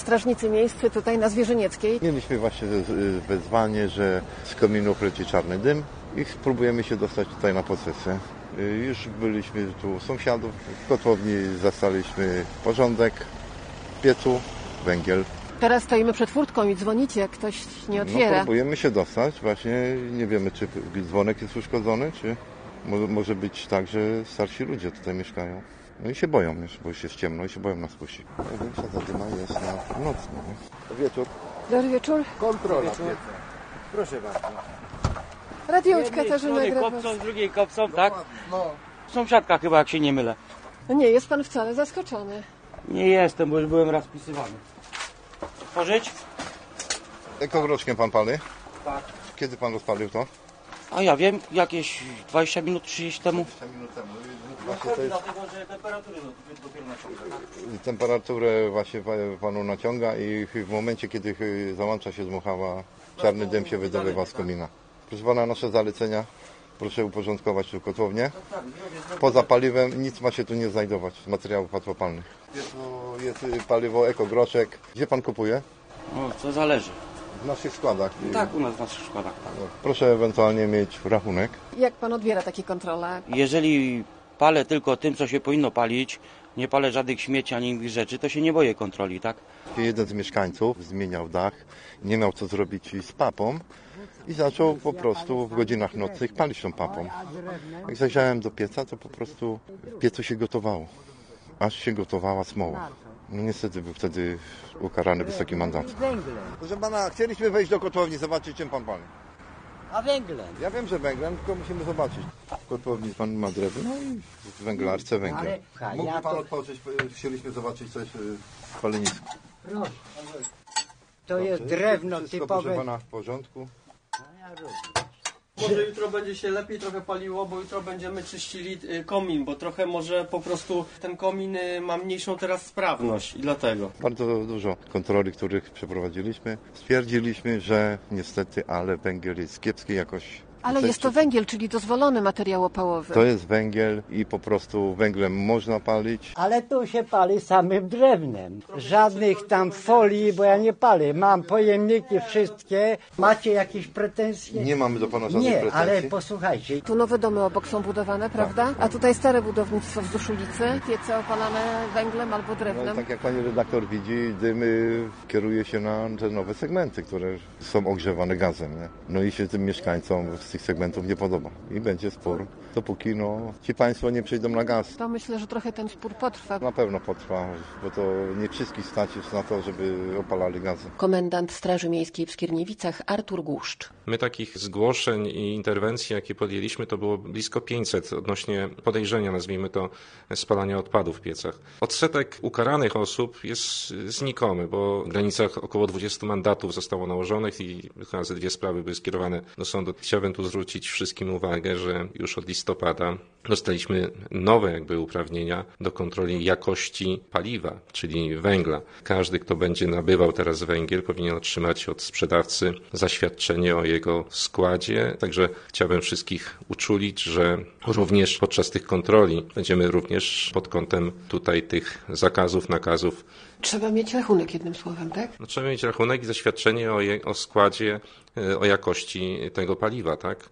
strażnicy miejscy tutaj na Zwierzynieckiej. Mieliśmy właśnie wezwanie, że z kominów leci czarny dym i spróbujemy się dostać tutaj na posesję. Już byliśmy tu u sąsiadów, w kotłowni zastaliśmy porządek, w piecu węgiel. Teraz stoimy przed furtką i dzwonicie, jak ktoś nie otwiera. Próbujemy się dostać, właśnie nie wiemy, czy dzwonek jest uszkodzony, czy może być tak, że starsi ludzie tutaj mieszkają. No i się boją, bo już jest ciemno i się boją nas puścić. Największa zadyma jest na nocny. Wieczór. Dobry wieczór. Kontrola. Proszę bardzo. Radiołącz Katarzyna kopcą, Grabowska. z drugiej kopcą, tak? No. Sąsiadka chyba, jak się nie mylę. No nie jest pan wcale zaskoczony. Nie jestem, bo już byłem raz wpisywany. Otworzyć? Ekogroczkiem pan pali? Tak. Kiedy pan rozpalił to? A ja wiem, jakieś 20 minut, 30 temu. 20 minut temu. Właśnie to jest... Dlatego, że temperatury dopiero naciąga. Temperaturę właśnie panu naciąga i w momencie, kiedy załącza się dmuchawa, czarny dym się wydobywa z komina. Proszę pana, nasze zalecenia. Proszę uporządkować tu kotłownię. Poza paliwem nic ma się tu nie znajdować z materiałów łatwopalnych. Jest paliwo ekogroszek. Gdzie pan kupuje? No, to zależy. W naszych składach. Tak, u nas w naszych składach. Tak. Proszę ewentualnie mieć rachunek. Jak pan odbiera takie kontrole? Jeżeli palę tylko tym, co się powinno palić, nie palę żadnych śmieci ani innych rzeczy, to się nie boję kontroli, tak? Jeden z mieszkańców zmieniał dach, nie miał co zrobić z papą i zaczął po prostu w godzinach nocnych palić tą papą. Jak zajrzałem do pieca, to po prostu w piecu się gotowało. Aż się gotowała smoła. No niestety był wtedy ukarany wysokim mandatem. Proszę pana, chcieliśmy wejść do kotłowni, zobaczyć, czym pan pali. A węglem? Ja wiem, że węglem, tylko musimy zobaczyć. W kotłowni pan ma drewno i w węglarce węgiel. Mógłby pan otworzyć, chcieliśmy zobaczyć coś w palenisku. Proszę. To jest drewno Wszystko, typowe. proszę pana, w porządku. Może jutro będzie się lepiej trochę paliło, bo jutro będziemy czyścili komin, bo trochę może po prostu ten komin ma mniejszą teraz sprawność i dlatego. Bardzo dużo kontroli, których przeprowadziliśmy. Stwierdziliśmy, że niestety, ale węgiel jest kiepskiej jakości. Ale jest to węgiel, czyli dozwolony materiał opałowy. To jest węgiel i po prostu węglem można palić. Ale tu się pali samym drewnem. Żadnych tam folii, bo ja nie palę. Mam pojemniki wszystkie. Macie jakieś pretensje? Nie mamy do pana żadnych Nie, pretensji. ale posłuchajcie. Tu nowe domy obok są budowane, prawda? A tutaj stare budownictwo wzdłuż ulicy. Piece opalane węglem albo No, drewnem. tak jak pani redaktor widzi, dymy kieruje się na te nowe segmenty, które są ogrzewane gazem. Nie? No i się tym mieszkańcom z tych segmentów nie podoba. I będzie spór, dopóki ci państwo nie przejdą na gaz. To myślę, że trochę ten spór potrwa. Na pewno potrwa, bo to nie wszystkich stać już na to, żeby opalali gazy. Komendant Straży Miejskiej w Skierniewicach Artur Guszcz. My takich zgłoszeń i interwencji, jakie podjęliśmy, to było blisko 500 odnośnie podejrzenia, nazwijmy to, spalania odpadów w piecach. Odsetek ukaranych osób jest znikomy, bo w granicach około 20 mandatów zostało nałożonych i chyba ze 2 sprawy były skierowane do sądu. Chciałbym tu zwrócić wszystkim uwagę, że już od listopada dostaliśmy nowe uprawnienia do kontroli jakości paliwa, czyli węgla. Każdy, kto będzie nabywał teraz węgiel, powinien otrzymać od sprzedawcy zaświadczenie o jego składzie. Także chciałbym wszystkich uczulić, że również podczas tych kontroli będziemy również pod kątem tutaj tych zakazów, nakazów. Trzeba mieć rachunek, jednym słowem, tak? No, trzeba mieć rachunek i zaświadczenie o składzie, o jakości tego paliwa, tak?